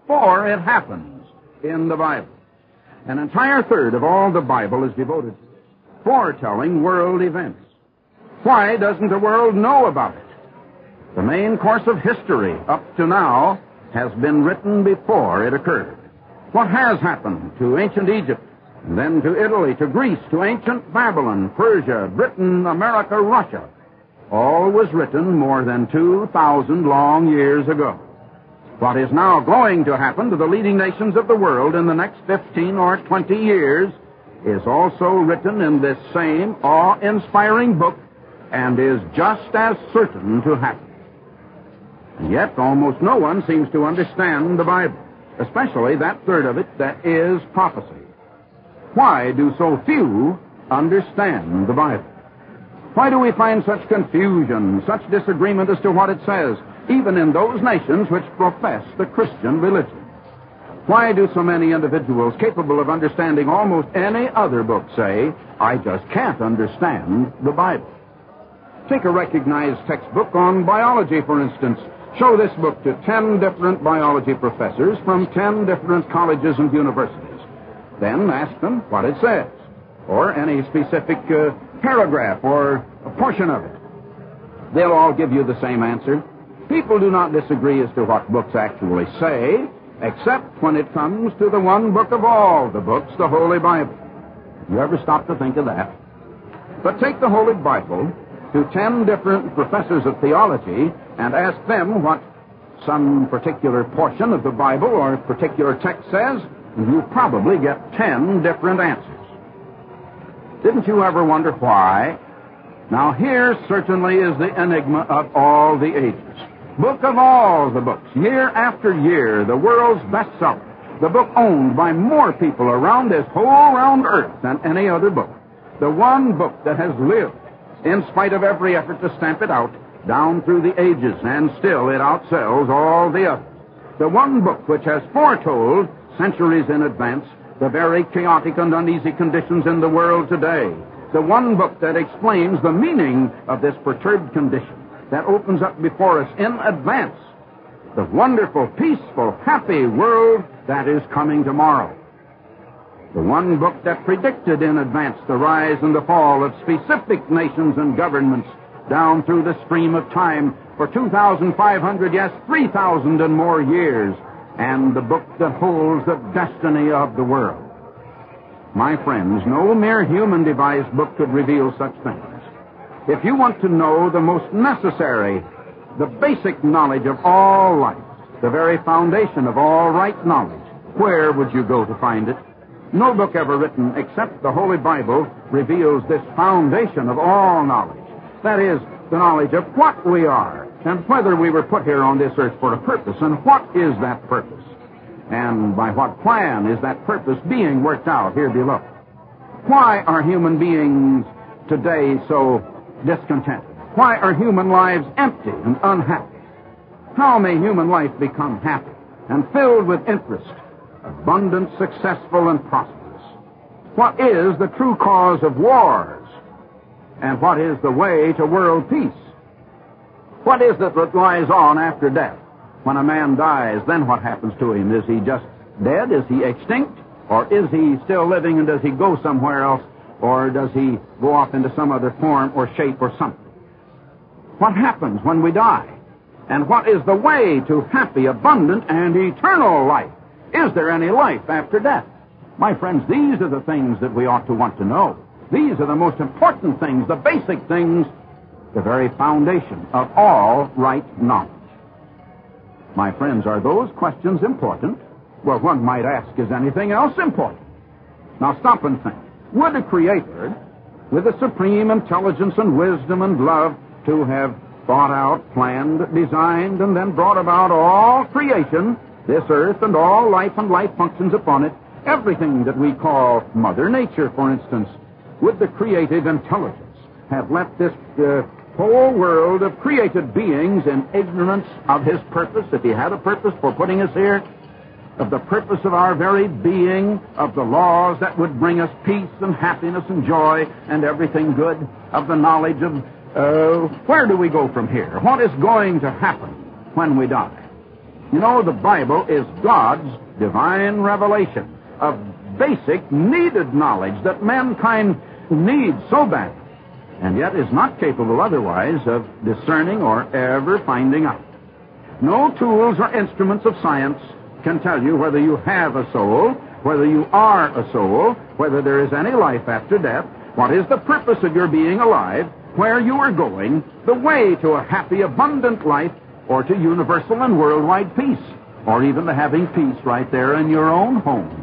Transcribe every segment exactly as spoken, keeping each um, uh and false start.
before it happens in the Bible. An entire third of all the Bible is devoted to foretelling world events. Why doesn't the world know about it? The main course of history up to now has been written before it occurred. What has happened to ancient Egypt, and then to Italy, to Greece, to ancient Babylon, Persia, Britain, America, Russia, all was written more than two thousand long years ago. What is now going to happen to the leading nations of the world in the next fifteen or twenty years is also written in this same awe-inspiring book and is just as certain to happen. And yet, almost no one seems to understand the Bible, especially that third of it that is prophecy. Why do so few understand the Bible? Why do we find such confusion, such disagreement as to what it says, even in those nations which profess the Christian religion? Why do so many individuals capable of understanding almost any other book say, I just can't understand the Bible? Take a recognized textbook on biology, for instance. Show this book to ten different biology professors from ten different colleges and universities. Then ask them what it says, or any specific uh, paragraph or a portion of it. They'll all give you the same answer. People do not disagree as to what books actually say, except when it comes to the one book of all the books, the Holy Bible. You ever stop to think of that? But take the Holy Bible to ten different professors of theology and ask them what some particular portion of the Bible or particular text says, and you probably get ten different answers. Didn't you ever wonder why? Now here certainly is the enigma of all the ages. Book of all the books, year after year, the world's bestseller, the book owned by more people around this whole round earth than any other book. The one book that has lived, in spite of every effort to stamp it out, down through the ages, and still it outsells all the others. The one book which has foretold, centuries in advance, the very chaotic and uneasy conditions in the world today. The one book that explains the meaning of this perturbed condition, that opens up before us in advance the wonderful, peaceful, happy world that is coming tomorrow. The one book that predicted in advance the rise and the fall of specific nations and governments down through the stream of time for two thousand five hundred, yes, three thousand and more years, and the book that holds the destiny of the world. My friends, no mere human-devised book could reveal such things. If you want to know the most necessary, the basic knowledge of all life, the very foundation of all right knowledge, where would you go to find it? No book ever written except the Holy Bible reveals this foundation of all knowledge. That is, the knowledge of what we are, and whether we were put here on this earth for a purpose, and what is that purpose, and by what plan is that purpose being worked out here below. Why are human beings today so discontented? Why are human lives empty and unhappy? How may human life become happy and filled with interest, abundant, successful, and prosperous? What is the true cause of wars? And what is the way to world peace? What is it that lies on after death? When a man dies, then what happens to him? Is he just dead? Is he extinct? Or is he still living, and does he go somewhere else? Or does he go off into some other form or shape or something? What happens when we die? And what is the way to happy, abundant, and eternal life? Is there any life after death? My friends, these are the things that we ought to want to know. These are the most important things, the basic things, the very foundation of all right knowledge. My friends, are those questions important? Well, one might ask, is anything else important? Now stop and think. Would a creator, with a supreme intelligence and wisdom and love, to have thought out, planned, designed, and then brought about all creation, this earth and all life and life functions upon it, everything that we call Mother Nature, for instance, would the creative intelligence have left this uh, whole world of created beings in ignorance of his purpose, if he had a purpose for putting us here, of the purpose of our very being, of the laws that would bring us peace and happiness and joy and everything good, of the knowledge of uh, where do we go from here? What is going to happen when we die? You know, the Bible is God's divine revelation of basic, needed knowledge that mankind needs so bad, and yet is not capable otherwise of discerning or ever finding out. No tools or instruments of science can tell you whether you have a soul, whether you are a soul, whether there is any life after death, what is the purpose of your being alive, where you are going, the way to a happy, abundant life, or to universal and worldwide peace, or even to having peace right there in your own home.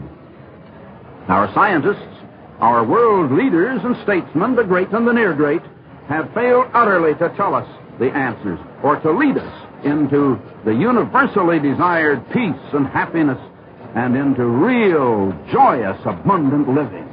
Our scientists, our world leaders and statesmen, the great and the near great, have failed utterly to tell us the answers or to lead us into the universally desired peace and happiness and into real, joyous, abundant living.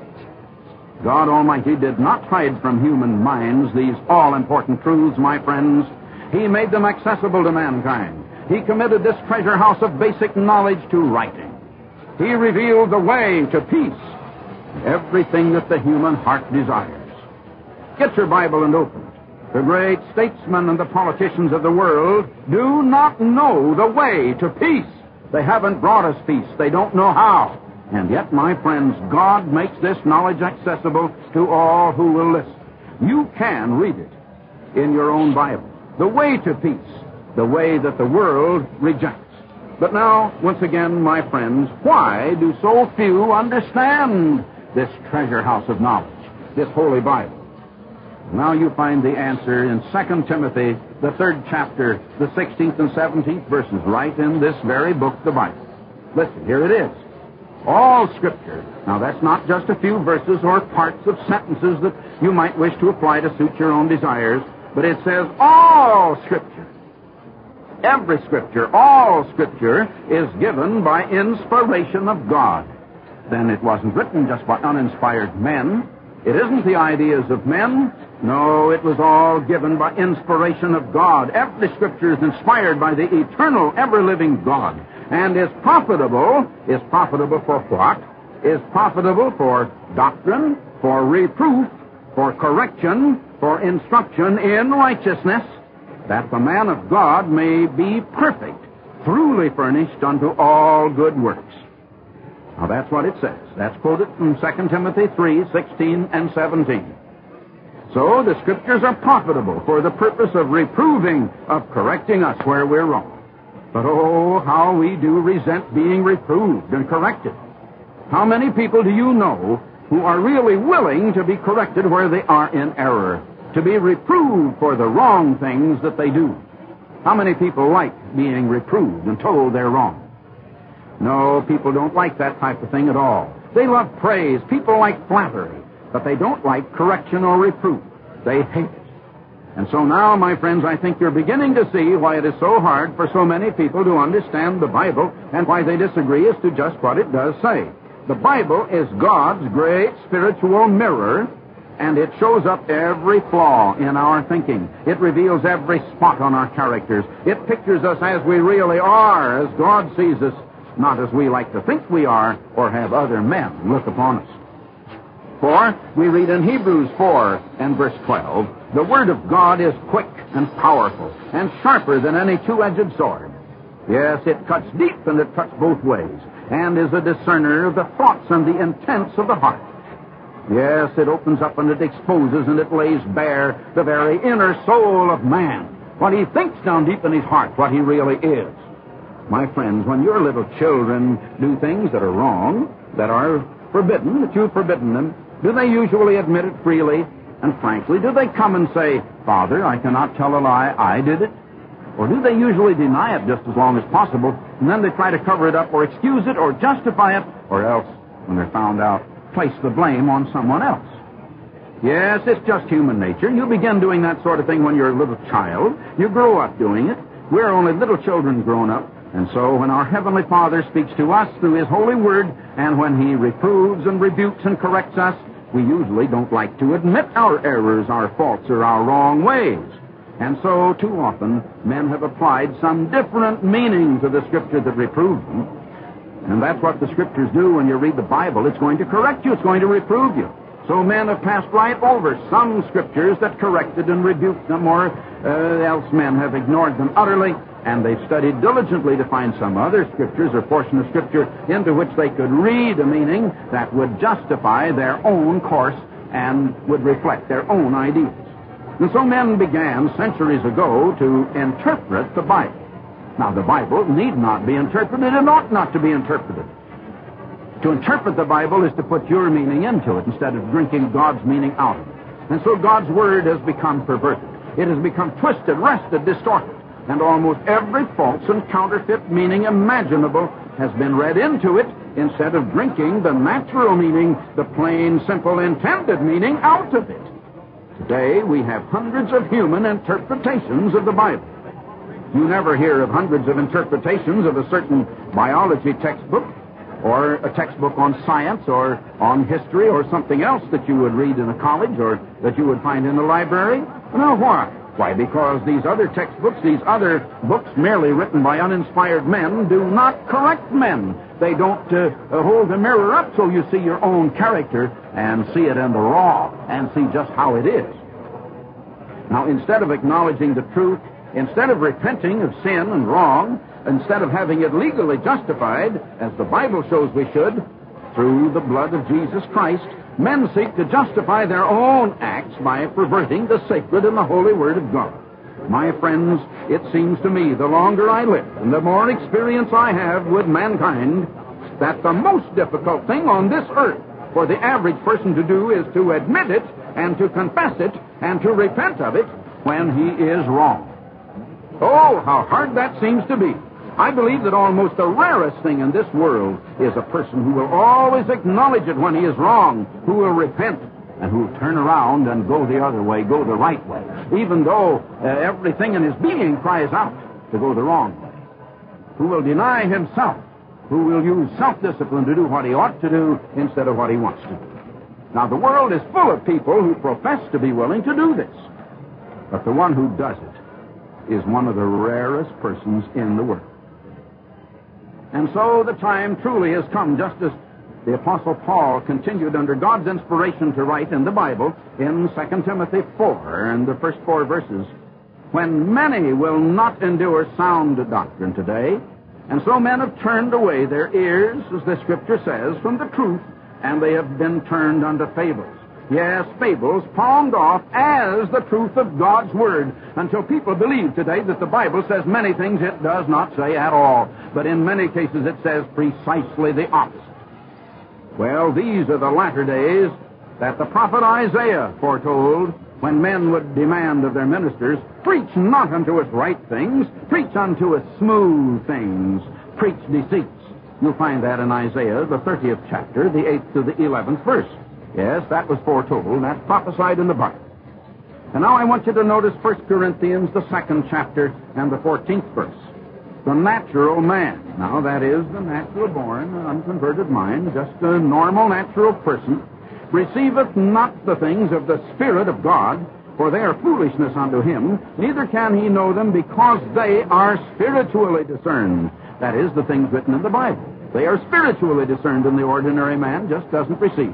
God Almighty did not hide from human minds these all-important truths, my friends. He made them accessible to mankind. He committed this treasure house of basic knowledge to writing. He revealed the way to peace, everything that the human heart desires. Get your Bible and open it. The great statesmen and the politicians of the world do not know the way to peace. They haven't brought us peace. They don't know how. And yet, my friends, God makes this knowledge accessible to all who will listen. You can read it in your own Bible. The way to peace, the way that the world rejects. But now, once again, my friends, why do so few understand this treasure house of knowledge, this Holy Bible? Now you find the answer in Second Timothy, the third chapter, the sixteenth and seventeenth verses, right in this very book, the Bible. Listen, here it is. All Scripture. Now, that's not just a few verses or parts of sentences that you might wish to apply to suit your own desires, but it says all Scripture. Every Scripture, all Scripture is given by inspiration of God. Then it wasn't written just by uninspired men. It isn't the ideas of men. No, it was all given by inspiration of God. Every Scripture is inspired by the eternal, ever-living God, and is profitable, is profitable for what? Is profitable for doctrine, for reproof, for correction, for instruction in righteousness, that the man of God may be perfect, truly furnished unto all good works. Now that's what it says. That's quoted from Second Timothy three, sixteen and seventeen. So the Scriptures are profitable for the purpose of reproving, of correcting us where we're wrong. But oh, how we do resent being reproved and corrected. How many people do you know who are really willing to be corrected where they are in error, to be reproved for the wrong things that they do? How many people like being reproved and told they're wrong? No, people don't like that type of thing at all. They love praise. People like flattery, but they don't like correction or reproof. They hate it. And so now, my friends, I think you're beginning to see why it is so hard for so many people to understand the Bible and why they disagree as to just what it does say. The Bible is God's great spiritual mirror, and it shows up every flaw in our thinking. It reveals every spot on our characters. It pictures us as we really are, as God sees us, not as we like to think we are or have other men look upon us. For we read in Hebrews four and verse twelve, the Word of God is quick and powerful and sharper than any two-edged sword. Yes, it cuts deep and it cuts both ways, and is a discerner of the thoughts and the intents of the heart. Yes, it opens up and it exposes and it lays bare the very inner soul of man, what he thinks down deep in his heart, what he really is. My friends, when your little children do things that are wrong, that are forbidden, that you've forbidden them, do they usually admit it freely and frankly? Do they come and say, Father, I cannot tell a lie, I did it? Or do they usually deny it just as long as possible, and then they try to cover it up or excuse it or justify it, or else, when they're found out, place the blame on someone else? Yes, it's just human nature. You begin doing that sort of thing when you're a little child. You grow up doing it. We're only little children grown up. And so when our Heavenly Father speaks to us through His Holy Word, and when He reproves and rebukes and corrects us, we usually don't like to admit our errors, our faults, or our wrong ways. And so, too often, men have applied some different meaning to the Scripture that reproves them. And that's what the Scriptures do when you read the Bible. It's going to correct you. It's going to reprove you. So men have passed right over some Scriptures that corrected and rebuked them, or uh, else men have ignored them utterly And they've studied diligently to find some other scriptures or portion of Scripture into which they could read a meaning that would justify their own course and would reflect their own ideas. And so men began centuries ago to interpret the Bible. Now, the Bible need not be interpreted and ought not to be interpreted. To interpret the Bible is to put your meaning into it instead of drinking God's meaning out of it. And so God's Word has become perverted. It has become twisted, wrested, distorted. And almost every false and counterfeit meaning imaginable has been read into it instead of drinking the natural meaning, the plain, simple, intended meaning out of it. Today, we have hundreds of human interpretations of the Bible. You never hear of hundreds of interpretations of a certain biology textbook or a textbook on science or on history or something else that you would read in a college or that you would find in a library. Now, why? Why, because these other textbooks, these other books merely written by uninspired men do not correct men. They don't uh, hold the mirror up so you see your own character and see it in the raw and see just how it is. Now, instead of acknowledging the truth, instead of repenting of sin and wrong, instead of having it legally justified, as the Bible shows we should, through the blood of Jesus Christ, men seek to justify their own acts by perverting the sacred and the holy Word of God. My friends, it seems to me, the longer I live and the more experience I have with mankind, that the most difficult thing on this earth for the average person to do is to admit it and to confess it and to repent of it when he is wrong. Oh, how hard that seems to be. I believe that almost the rarest thing in this world is a person who will always acknowledge it when he is wrong, who will repent, and who will turn around and go the other way, go the right way, even though uh, everything in his being cries out to go the wrong way, who will deny himself, who will use self-discipline to do what he ought to do instead of what he wants to do. Now, the world is full of people who profess to be willing to do this, but the one who does it is one of the rarest persons in the world. And so the time truly has come, just as the Apostle Paul continued under God's inspiration to write in the Bible in Second Timothy four, and the first four verses, when many will not endure sound doctrine today, and so men have turned away their ears, as the Scripture says, from the truth, and they have been turned unto fables. Yes, fables palmed off as the truth of God's Word, until people believe today that the Bible says many things it does not say at all, but in many cases it says precisely the opposite. Well, these are the latter days that the prophet Isaiah foretold when men would demand of their ministers, preach not unto us right things, preach unto us smooth things, preach deceits. You'll find that in Isaiah, the thirtieth chapter, the eighth to the eleventh verse. Yes, that was foretold. That's prophesied in the Bible. And now I want you to notice First Corinthians, the second chapter, and the fourteenth verse. The natural man. Now, that is the natural-born, unconverted mind, just a normal, natural person, receiveth not the things of the Spirit of God, for they are foolishness unto him, neither can he know them, because they are spiritually discerned. That is, the things written in the Bible. They are spiritually discerned, and the ordinary man just doesn't receive.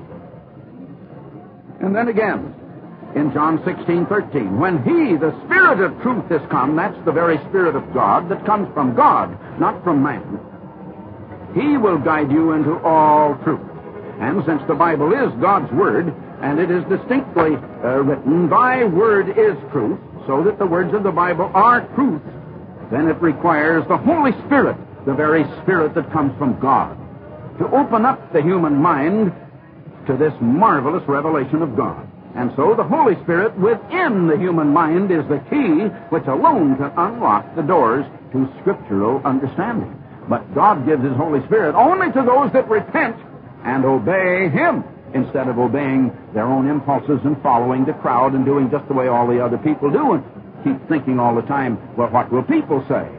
And then again, in John sixteen thirteen, when he, the Spirit of truth, is come, that's the very Spirit of God that comes from God, not from man, he will guide you into all truth. And since the Bible is God's Word, and it is distinctly uh, written, thy word is truth, so that the words of the Bible are truth, then it requires the Holy Spirit, the very Spirit that comes from God, to open up the human mind to this marvelous revelation of God. And so the Holy Spirit within the human mind is the key which alone can unlock the doors to scriptural understanding. But God gives His Holy Spirit only to those that repent and obey Him, instead of obeying their own impulses and following the crowd and doing just the way all the other people do and keep thinking all the time, well, what will people say?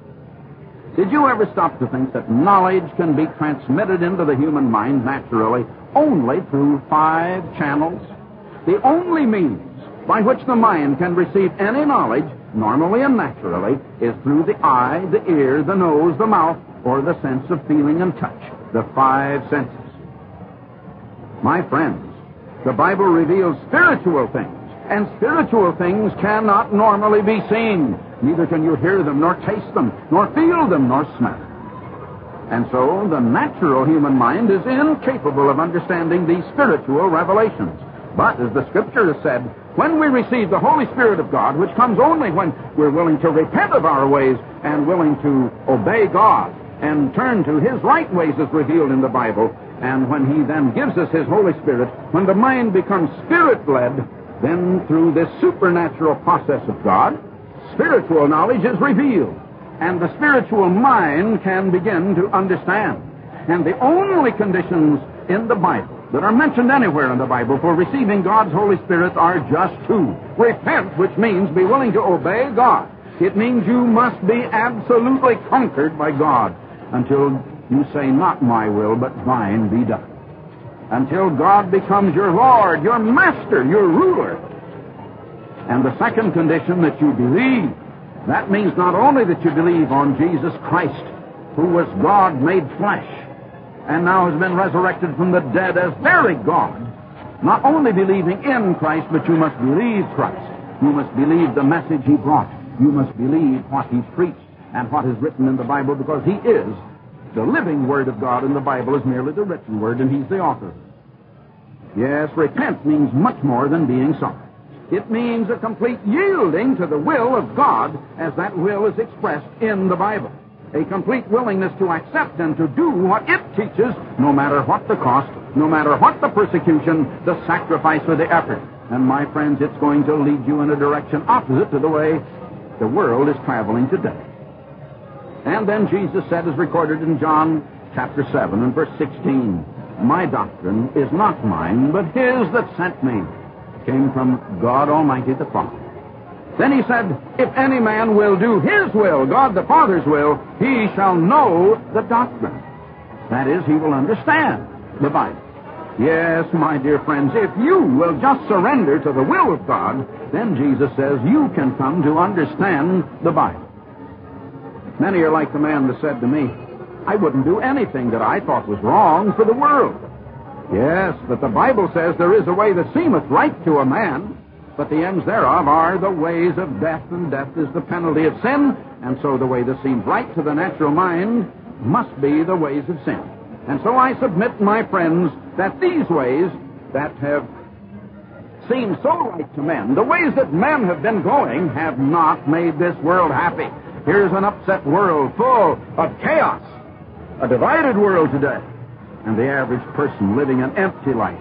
Did you ever stop to think that knowledge can be transmitted into the human mind naturally only through five channels? The only means by which the mind can receive any knowledge, normally and naturally, is through the eye, the ear, the nose, the mouth, or the sense of feeling and touch, the five senses. My friends, the Bible reveals spiritual things, and spiritual things cannot normally be seen. Neither can you hear them, nor taste them, nor feel them, nor smell. And so the natural human mind is incapable of understanding these spiritual revelations. But, as the Scripture has said, when we receive the Holy Spirit of God, which comes only when we're willing to repent of our ways and willing to obey God and turn to His right ways as revealed in the Bible, and when He then gives us His Holy Spirit, when the mind becomes Spirit-led, then through this supernatural process of God, spiritual knowledge is revealed, and the spiritual mind can begin to understand. And the only conditions in the Bible that are mentioned anywhere in the Bible for receiving God's Holy Spirit are just two. Repent, which means be willing to obey God. It means you must be absolutely conquered by God until you say, not my will, but thine be done. Until God becomes your Lord, your Master, your ruler. And the second condition, that you believe. That means not only that you believe on Jesus Christ, who was God made flesh, and now has been resurrected from the dead as very God. Not only believing in Christ, but you must believe Christ. You must believe the message He brought. You must believe what He's preached and what is written in the Bible, because He is the living Word of God, and the Bible is merely the written Word, and He's the author. Yes, repent means much more than being sorry. It means a complete yielding to the will of God as that will is expressed in the Bible. A complete willingness to accept and to do what it teaches, no matter what the cost, no matter what the persecution, the sacrifice or the effort. And my friends, it's going to lead you in a direction opposite to the way the world is traveling today. And then Jesus said, as recorded in John chapter seven and verse sixteen, my doctrine is not mine, but His that sent me. Came from God Almighty the Father. Then He said, if any man will do His will, God the Father's will, he shall know the doctrine. That is, he will understand the Bible. Yes, my dear friends, if you will just surrender to the will of God, then Jesus says you can come to understand the Bible. Many are like the man that said to me, I wouldn't do anything that I thought was wrong for the world. Yes, but the Bible says there is a way that seemeth right to a man, but the ends thereof are the ways of death, and death is the penalty of sin, and so the way that seems right to the natural mind must be the ways of sin. And so I submit, my friends, that these ways that have seemed so right to men, the ways that men have been going, have not made this world happy. Here's an upset world full of chaos, a divided world today. And the average person living an empty life,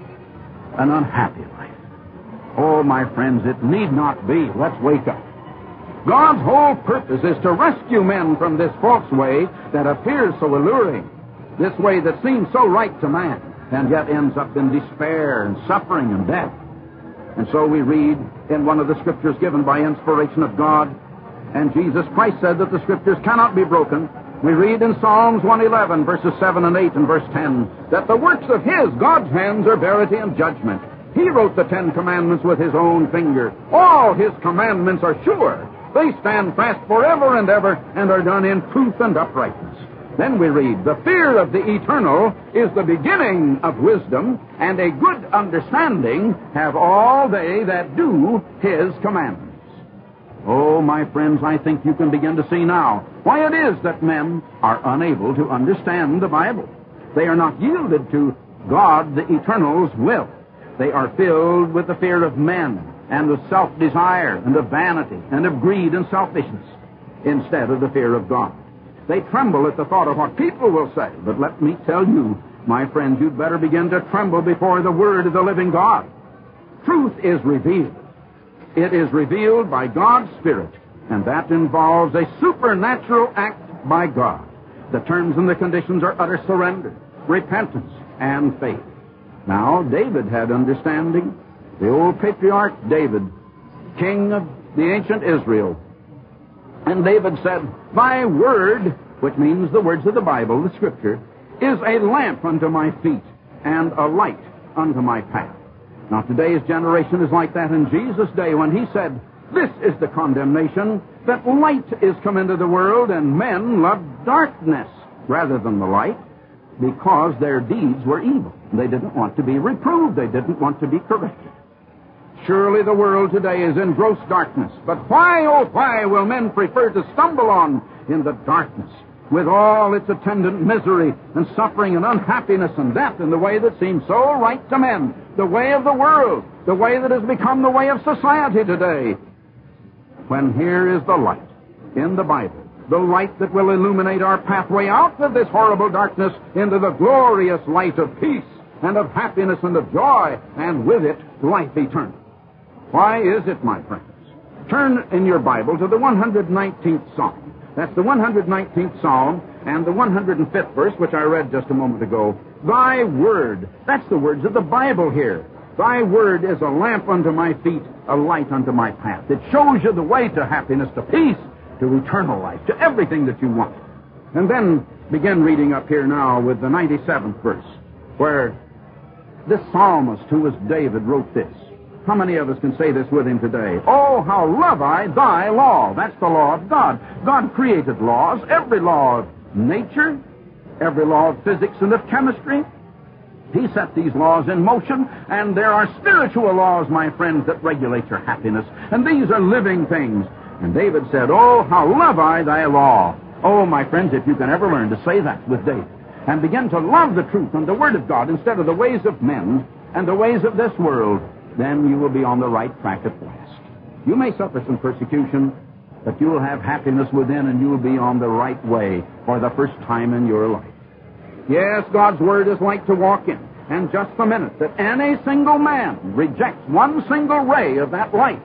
an unhappy life. Oh, my friends, it need not be. Let's wake up. God's whole purpose is to rescue men from this false way that appears so alluring, this way that seems so right to man, and yet ends up in despair and suffering and death. And so we read in one of the Scriptures given by inspiration of God, and Jesus Christ said that the Scriptures cannot be broken. We read in Psalms one eleven, verses seven and eight and verse ten, that the works of His, God's hands, are verity and judgment. He wrote the Ten Commandments with His own finger. All His commandments are sure. They stand fast forever and ever and are done in truth and uprightness. Then we read, the fear of the eternal is the beginning of wisdom, and a good understanding have all they that do His commandments. Oh, my friends, I think you can begin to see now why it is that men are unable to understand the Bible. They are not yielded to God, the Eternal's will. They are filled with the fear of men and of self-desire and of vanity and of greed and selfishness instead of the fear of God. They tremble at the thought of what people will say. But let me tell you, my friends, you'd better begin to tremble before the Word of the living God. Truth is revealed. It is revealed by God's Spirit, and that involves a supernatural act by God. The terms and the conditions are utter surrender, repentance, and faith. Now, David had understanding. The old patriarch David, king of the ancient Israel. And David said, thy word, which means the words of the Bible, the Scripture, is a lamp unto my feet and a light unto my path. Now, today's generation is like that in Jesus' day when He said, this is the condemnation, that light is come into the world, and men love darkness rather than the light, because their deeds were evil. They didn't want to be reproved. They didn't want to be corrected. Surely the world today is in gross darkness. But why, oh why, will men prefer to stumble on in the darkness, with all its attendant misery and suffering and unhappiness and death, in the way that seems so right to men, the way of the world, the way that has become the way of society today, when here is the light in the Bible, the light that will illuminate our pathway out of this horrible darkness into the glorious light of peace and of happiness and of joy, and with it, life eternal. Why is it, my friends? Turn in your Bible to the one hundred nineteenth Psalm. That's the one hundred nineteenth Psalm and the one hundred fifth verse, which I read just a moment ago. Thy word, that's the words of the Bible here. Thy word is a lamp unto my feet, a light unto my path. It shows you the way to happiness, to peace, to eternal life, to everything that you want. And then begin reading up here now with the ninety-seventh verse, where this psalmist, who was David, wrote this. How many of us can say this with him today? Oh, how love I thy law. That's the law of God. God created laws, every law of nature, every law of physics and of chemistry. He set these laws in motion, and there are spiritual laws, my friends, that regulate your happiness. And these are living things. And David said, oh, how love I thy law. Oh, my friends, if you can ever learn to say that with David, and begin to love the truth and the Word of God instead of the ways of men and the ways of this world, then you will be on the right track at last. You may suffer some persecution, but you will have happiness within, and you will be on the right way for the first time in your life. Yes, God's Word is like to walk in, and just the minute that any single man rejects one single ray of that light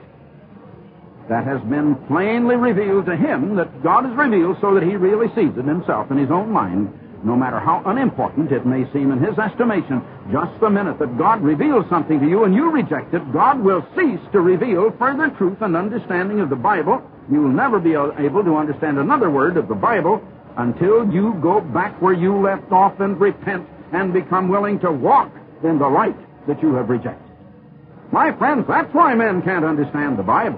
that has been plainly revealed to him, that God has revealed so that he really sees it himself in his own mind, no matter how unimportant it may seem in his estimation, just the minute that God reveals something to you and you reject it, God will cease to reveal further truth and understanding of the Bible. You will never be able to understand another word of the Bible until you go back where you left off and repent and become willing to walk in the light that you have rejected. My friends, that's why men can't understand the Bible.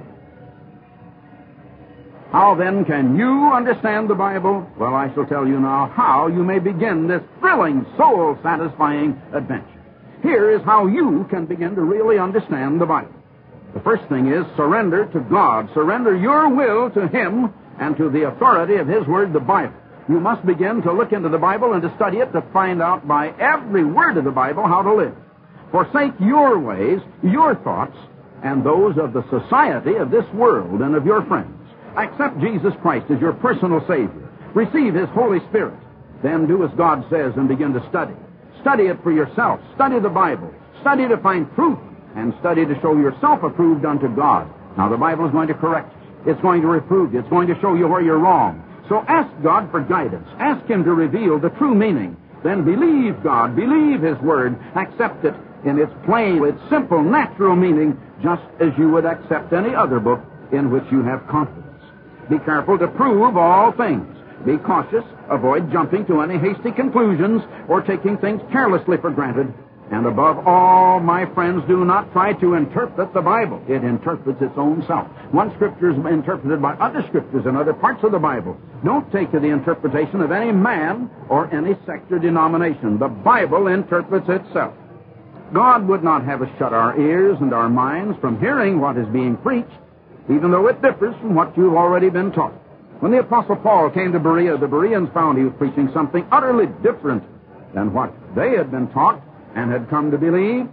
How then can you understand the Bible? Well, I shall tell you now how you may begin this thrilling, soul-satisfying adventure. Here is how you can begin to really understand the Bible. The first thing is surrender to God. Surrender your will to Him and to the authority of His Word, the Bible. You must begin to look into the Bible and to study it to find out by every word of the Bible how to live. Forsake your ways, your thoughts, and those of the society of this world and of your friends. Accept Jesus Christ as your personal Savior. Receive His Holy Spirit. Then do as God says and begin to study. Study it for yourself. Study the Bible. Study to find truth, and study to show yourself approved unto God. Now, the Bible is going to correct you. It's going to reprove you. It's going to show you where you're wrong. So ask God for guidance. Ask Him to reveal the true meaning. Then believe God. Believe His Word. Accept it in its plain, its simple, natural meaning, just as you would accept any other book in which you have confidence. Be careful to prove all things. Be cautious. Avoid jumping to any hasty conclusions or taking things carelessly for granted. And above all, my friends, do not try to interpret the Bible. It interprets its own self. One scripture is interpreted by other scriptures in other parts of the Bible. Don't take to the interpretation of any man or any sect or denomination. The Bible interprets itself. God would not have us shut our ears and our minds from hearing what is being preached, even though it differs from what you've already been taught. When the Apostle Paul came to Berea, the Bereans found he was preaching something utterly different than what they had been taught and had come to believe.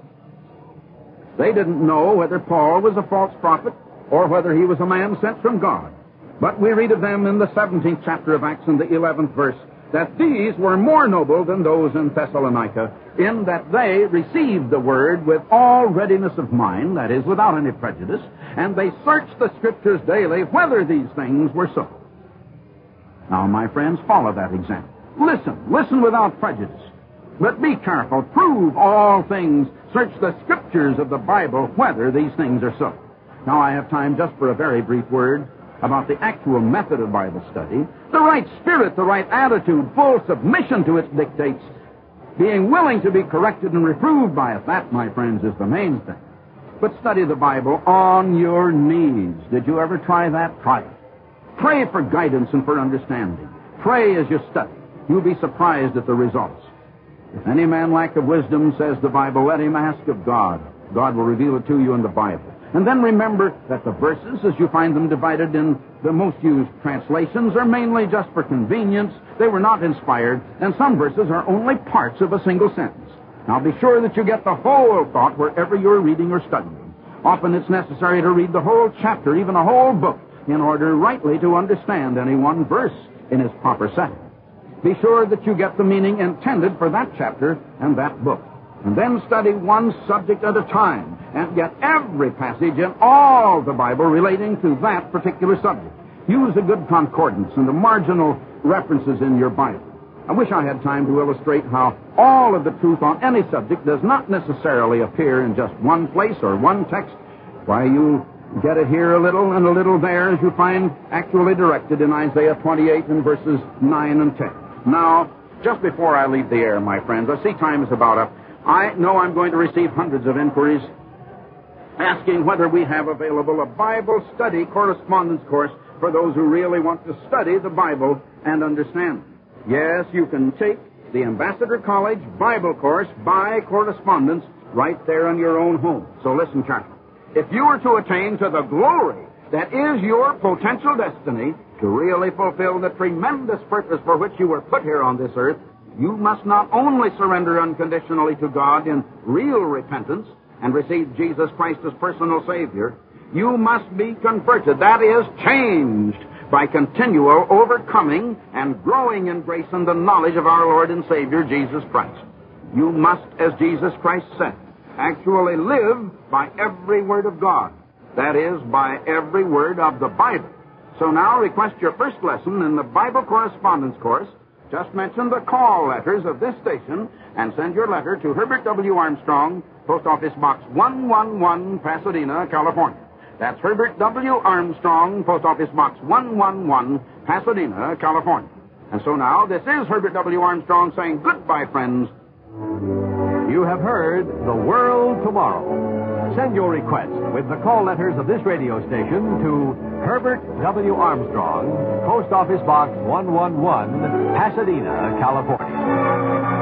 They didn't know whether Paul was a false prophet or whether he was a man sent from God. But we read of them in the seventeenth chapter of Acts in the eleventh verse, that these were more noble than those in Thessalonica, in that they received the word with all readiness of mind, that is, without any prejudice, and they searched the Scriptures daily whether these things were so. Now, my friends, follow that example. Listen. Listen without prejudice. But be careful. Prove all things. Search the Scriptures of the Bible whether these things are so. Now, I have time just for a very brief word about the actual method of Bible study. The right spirit, the right attitude, full submission to its dictates, being willing to be corrected and reproved by it. That, my friends, is the main thing. But study the Bible on your knees. Did you ever try that? Try it. Pray for guidance and for understanding. Pray as you study. You'll be surprised at the results. If any man lack of wisdom, says the Bible, let him ask of God. God will reveal it to you in the Bible. And then remember that the verses, as you find them divided in the most used translations, are mainly just for convenience. They were not inspired, and some verses are only parts of a single sentence. Now be sure that you get the whole thought wherever you're reading or studying. Often it's necessary to read the whole chapter, even a whole book, in order rightly to understand any one verse in its proper setting. Be sure that you get the meaning intended for that chapter and that book. And then study one subject at a time and get every passage in all the Bible relating to that particular subject. Use a good concordance and the marginal references in your Bible. I wish I had time to illustrate how all of the truth on any subject does not necessarily appear in just one place or one text. Why, you get it here a little and a little there, as you find actually directed in Isaiah twenty-eight and verses nine and ten. Now, just before I leave the air, my friends, I see time is about up. I know I'm going to receive hundreds of inquiries asking whether we have available a Bible study correspondence course for those who really want to study the Bible and understand it. Yes, you can take the Ambassador College Bible course by correspondence right there in your own home. So listen carefully. If you are to attain to the glory that is your potential destiny, to really fulfill the tremendous purpose for which you were put here on this earth, you must not only surrender unconditionally to God in real repentance and receive Jesus Christ as personal Savior, you must be converted, that is, changed by continual overcoming and growing in grace and the knowledge of our Lord and Savior, Jesus Christ. You must, as Jesus Christ said, actually live by every word of God, that is, by every word of the Bible. So now request your first lesson in the Bible correspondence course. Just mention the call letters of this station and send your letter to Herbert W. Armstrong, Post Office Box one one one, Pasadena, California. That's Herbert W. Armstrong, Post Office Box one one one, Pasadena, California. And so now, this is Herbert W. Armstrong saying goodbye, friends. You have heard The World Tomorrow. Send your request with the call letters of this radio station to Herbert W. Armstrong, Post Office Box one one one, Pasadena, California.